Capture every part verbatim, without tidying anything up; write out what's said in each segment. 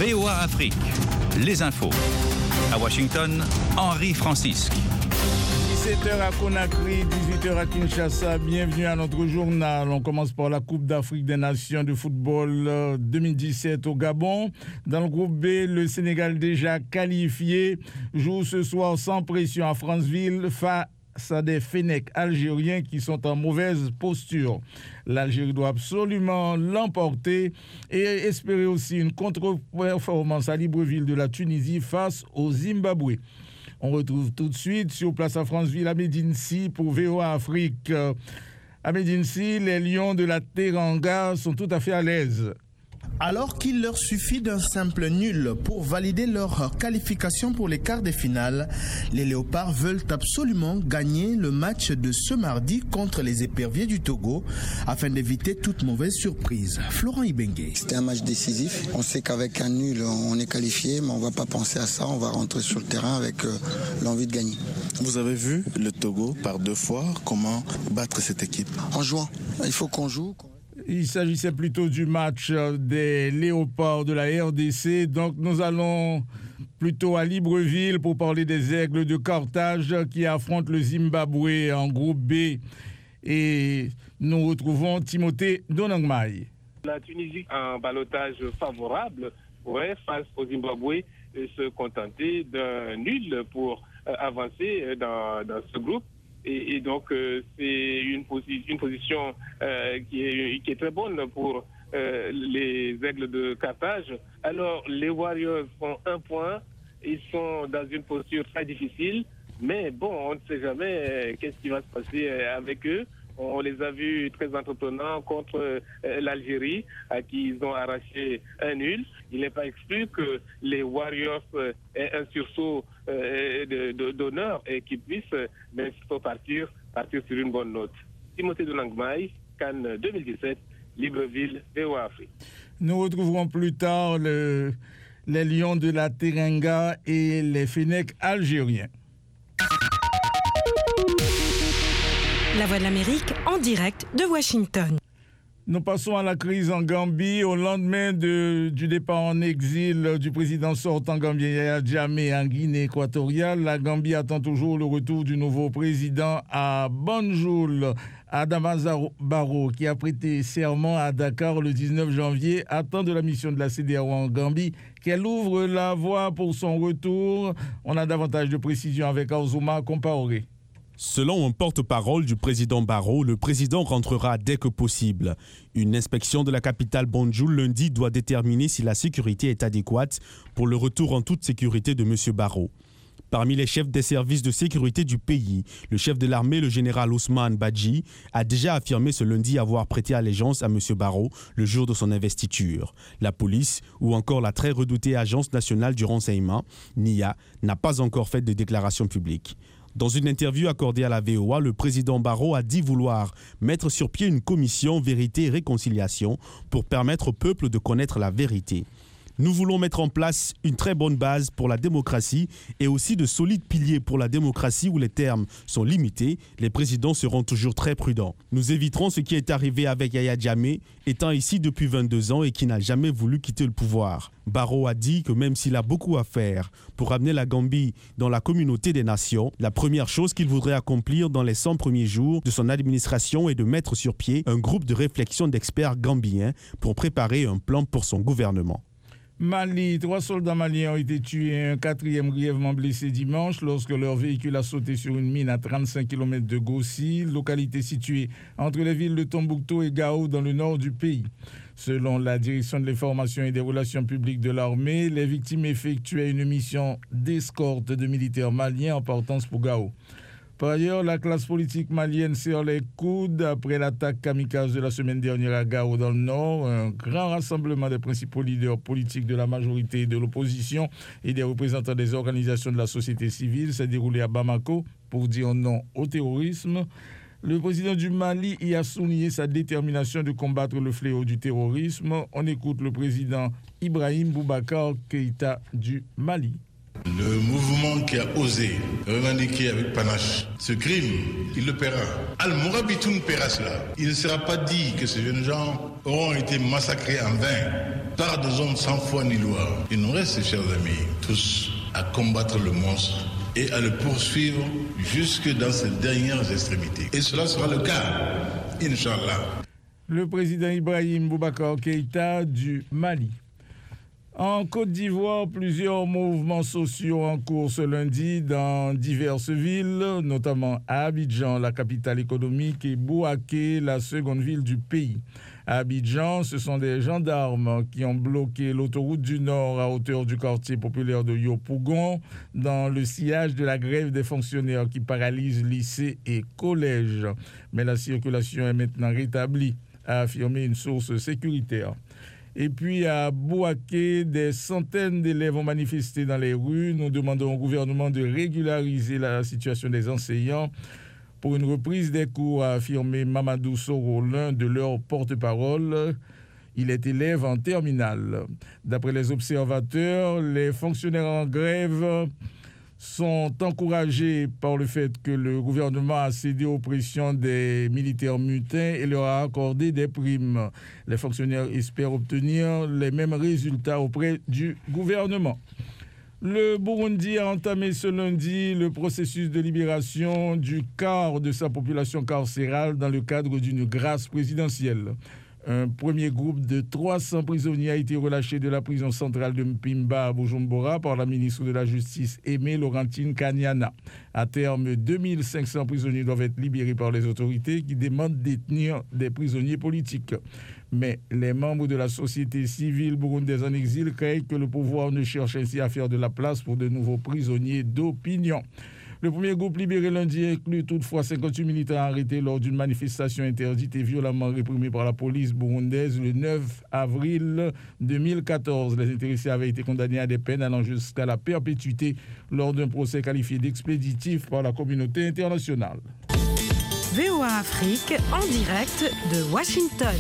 V O A Afrique, les infos. À Washington, Henri Francisque. dix-sept heures à Conakry, dix-huit heures à Kinshasa. Bienvenue à notre journal. On commence par la Coupe d'Afrique des Nations de football deux mille dix-sept au Gabon. Dans le groupe B, le Sénégal déjà qualifié joue ce soir sans pression à Franceville face à des Fennecs algériens qui sont en mauvaise posture. L'Algérie doit absolument l'emporter et espérer aussi une contre-performance à Libreville de la Tunisie face au Zimbabwe. On retrouve tout de suite sur place à Franceville à Médine-Si pour V O A Afrique. À Médine-Si, les Lions de la Teranga sont tout à fait à l'aise. Alors qu'il leur suffit d'un simple nul pour valider leur qualification pour les quarts de finale, les Léopards veulent absolument gagner le match de ce mardi contre les Éperviers du Togo afin d'éviter toute mauvaise surprise. Florent Ibengue. C'était un match décisif. On sait qu'avec un nul, on est qualifié, mais on ne va pas penser à ça. On va rentrer sur le terrain avec euh, l'envie de gagner. Vous avez vu le Togo par deux fois. Comment battre cette équipe? En jouant. Il faut qu'on joue. Il s'agissait plutôt du match des Léopards de la R D C. Donc nous allons plutôt à Libreville pour parler des Aigles de Carthage qui affrontent le Zimbabwe en groupe B. Et nous retrouvons Timothée Donangmaï. La Tunisie, en ballottage favorable, pourrait, face au Zimbabwe, se contenter d'un nul pour avancer dans, dans ce groupe. Et, et donc, euh, c'est une, posi- une position euh, qui, est, qui est très bonne pour euh, les Aigles de Carthage. Alors, les Warriors font un point. Ils sont dans une posture très difficile. Mais bon, on ne sait jamais euh, qu'est-ce qui va se passer euh, avec eux. On les a vus très entreprenants contre euh, l'Algérie, à qui ils ont arraché un nul. Il n'est pas exclu que les Warriors euh, aient un sursaut euh, de, de, d'honneur et qu'ils puissent, euh, même s'il faut partir, partir sur une bonne note. Timothée Donangmaï, Cannes deux mille dix-sept, Libreville, V O A Afrique. Nous retrouverons plus tard le, les Lions de la Teranga et les Fennecs algériens. La Voix de l'Amérique en direct de Washington. Nous passons à la crise en Gambie. Au lendemain de, du départ en exil du président sortant gambien Yaya Jammeh en Guinée équatoriale, la Gambie attend toujours le retour du nouveau président à Banjul. Adama Barrow, qui a prêté serment à Dakar le dix-neuf janvier, attend de la mission de la C D A O en Gambie qu'elle ouvre la voie pour son retour. On a davantage de précisions avec Azuma Compaoré. Selon un porte-parole du président Barrow, le président rentrera dès que possible. Une inspection de la capitale Banjul lundi doit déterminer si la sécurité est adéquate pour le retour en toute sécurité de M. Barrow. Parmi les chefs des services de sécurité du pays, le chef de l'armée, le général Ousmane Badji, a déjà affirmé ce lundi avoir prêté allégeance à M. Barrow le jour de son investiture. La police, ou encore la très redoutée Agence nationale du renseignement, N I A, n'a pas encore fait de déclaration publique. Dans une interview accordée à la V O A, le président Barrow a dit vouloir mettre sur pied une commission vérité et réconciliation pour permettre au peuple de connaître la vérité. Nous voulons mettre en place une très bonne base pour la démocratie et aussi de solides piliers pour la démocratie où les termes sont limités. Les présidents seront toujours très prudents. Nous éviterons ce qui est arrivé avec Yaya Jammeh, étant ici depuis vingt-deux ans et qui n'a jamais voulu quitter le pouvoir. Barrow a dit que même s'il a beaucoup à faire pour amener la Gambie dans la communauté des nations, la première chose qu'il voudrait accomplir dans les cent premiers jours de son administration est de mettre sur pied un groupe de réflexion d'experts gambiens pour préparer un plan pour son gouvernement. Mali, trois soldats maliens ont été tués et un quatrième grièvement blessé dimanche lorsque leur véhicule a sauté sur une mine à trente-cinq kilomètres de Gossi, localité située entre les villes de Tombouctou et Gao dans le nord du pays. Selon la direction de l'information et des relations publiques de l'armée, les victimes effectuaient une mission d'escorte de militaires maliens en partance pour Gao. Par ailleurs, la classe politique malienne serre les coudes après l'attaque kamikaze de la semaine dernière à Gao dans le Nord. Un grand rassemblement des principaux leaders politiques de la majorité et de l'opposition et des représentants des organisations de la société civile s'est déroulé à Bamako pour dire non au terrorisme. Le président du Mali y a souligné sa détermination de combattre le fléau du terrorisme. On écoute le président Ibrahim Boubacar Keïta du Mali. Le mouvement qui a osé revendiquer avec panache ce crime, il le paiera. Al-Mourabitoun paiera cela. Il ne sera pas dit que ces jeunes gens auront été massacrés en vain par des hommes sans foi ni loi. Il nous reste, chers amis, tous à combattre le monstre et à le poursuivre jusque dans ses dernières extrémités. Et cela sera le cas, Inch'Allah. Le président Ibrahim Boubacar Keïta du Mali. En Côte d'Ivoire, plusieurs mouvements sociaux en cours ce lundi dans diverses villes, notamment à Abidjan, la capitale économique, et Bouaké, la seconde ville du pays. À Abidjan, ce sont des gendarmes qui ont bloqué l'autoroute du Nord à hauteur du quartier populaire de Yopougon dans le sillage de la grève des fonctionnaires qui paralyse lycées et collèges. Mais la circulation est maintenant rétablie, a affirmé une source sécuritaire. Et puis à Bouaké, des centaines d'élèves ont manifesté dans les rues. Nous demandons au gouvernement de régulariser la situation des enseignants pour une reprise des cours, a affirmé Mamadou Soro, l'un de leurs porte-parole. Il est élève en terminale. D'après les observateurs, les fonctionnaires en grève sont encouragés par le fait que le gouvernement a cédé aux pressions des militaires mutins et leur a accordé des primes. Les fonctionnaires espèrent obtenir les mêmes résultats auprès du gouvernement. Le Burundi a entamé ce lundi le processus de libération du quart de sa population carcérale dans le cadre d'une grâce présidentielle. Un premier groupe de trois cents prisonniers a été relâché de la prison centrale de Mpimba à Bujumbura par la ministre de la Justice, Aimée Laurentine Kanyana. À terme, deux mille cinq cents prisonniers doivent être libérés par les autorités qui demandent de détenir des prisonniers politiques. Mais les membres de la société civile burundaise en exil craignent que le pouvoir ne cherche ainsi à faire de la place pour de nouveaux prisonniers d'opinion. Le premier groupe libéré lundi inclut toutefois cinquante-huit militants arrêtés lors d'une manifestation interdite et violemment réprimée par la police burundaise le neuf avril deux mille quatorze. Les intéressés avaient été condamnés à des peines allant jusqu'à la perpétuité lors d'un procès qualifié d'expéditif par la communauté internationale. V O A Afrique en direct de Washington.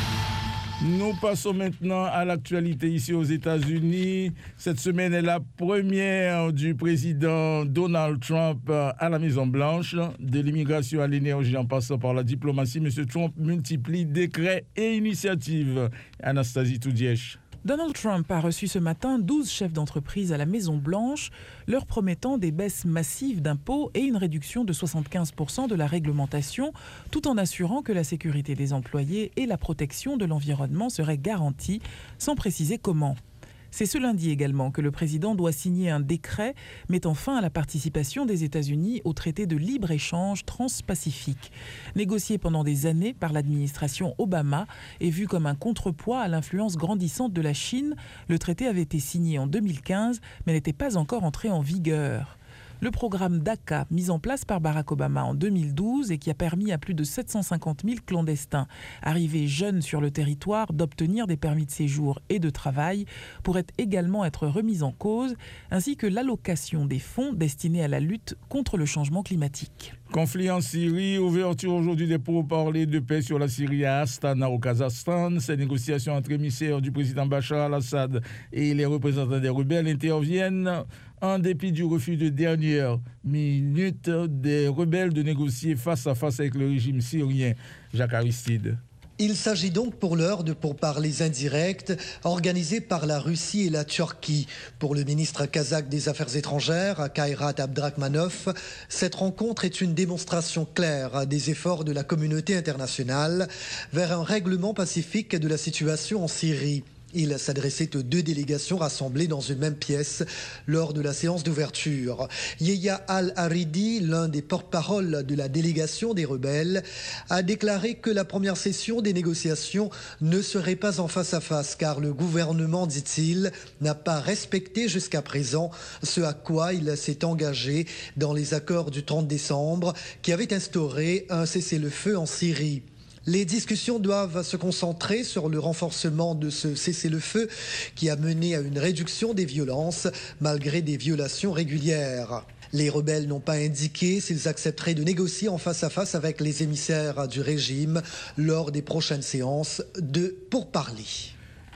Nous passons maintenant à l'actualité ici aux États-Unis. Cette semaine est la première du président Donald Trump à la Maison-Blanche. De l'immigration à l'énergie en passant par la diplomatie, M. Trump multiplie décrets et initiatives. Anastasie Toudièche. Donald Trump a reçu ce matin douze chefs d'entreprise à la Maison-Blanche, leur promettant des baisses massives d'impôts et une réduction de soixante-quinze pour cent de la réglementation, tout en assurant que la sécurité des employés et la protection de l'environnement seraient garanties, sans préciser comment. C'est ce lundi également que le président doit signer un décret mettant fin à la participation des États-Unis au traité de libre-échange transpacifique. Négocié pendant des années par l'administration Obama et vu comme un contrepoids à l'influence grandissante de la Chine, le traité avait été signé en deux mille quinze mais n'était pas encore entré en vigueur. Le programme DACA, mis en place par Barack Obama en deux mille douze et qui a permis à plus de sept cent cinquante mille clandestins arrivés jeunes sur le territoire d'obtenir des permis de séjour et de travail, pourrait également être remis en cause, ainsi que l'allocation des fonds destinés à la lutte contre le changement climatique. Conflit en Syrie, ouverture aujourd'hui des pourparlers de paix sur la Syrie à Astana au Kazakhstan. Ces négociations entre émissaires du président Bachar al-Assad et les représentants des rebelles interviennent en dépit du refus de dernière minute des rebelles de négocier face à face avec le régime syrien. Jacques Aristide. Il s'agit donc pour l'heure de pourparlers indirects organisés par la Russie et la Turquie. Pour le ministre kazakh des Affaires étrangères, Kairat Abdrakhmanov, cette rencontre est une démonstration claire des efforts de la communauté internationale vers un règlement pacifique de la situation en Syrie. Il s'adressait aux deux délégations rassemblées dans une même pièce lors de la séance d'ouverture. Yeya Al-Haridi, l'un des porte-parole de la délégation des rebelles, a déclaré que la première session des négociations ne serait pas en face-à-face car le gouvernement, dit-il, n'a pas respecté jusqu'à présent ce à quoi il s'est engagé dans les accords du trente décembre qui avaient instauré un cessez-le-feu en Syrie. Les discussions doivent se concentrer sur le renforcement de ce cessez-le-feu qui a mené à une réduction des violences malgré des violations régulières. Les rebelles n'ont pas indiqué s'ils accepteraient de négocier en face à face avec les émissaires du régime lors des prochaines séances de pourparlers.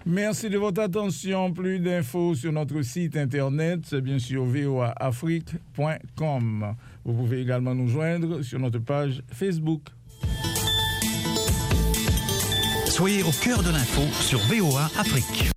Merci de votre attention. Plus d'infos sur notre site internet, c'est bien sûr v o a afrique point com. Vous pouvez également nous joindre sur notre page Facebook. Soyez au cœur de l'info sur V O A Afrique.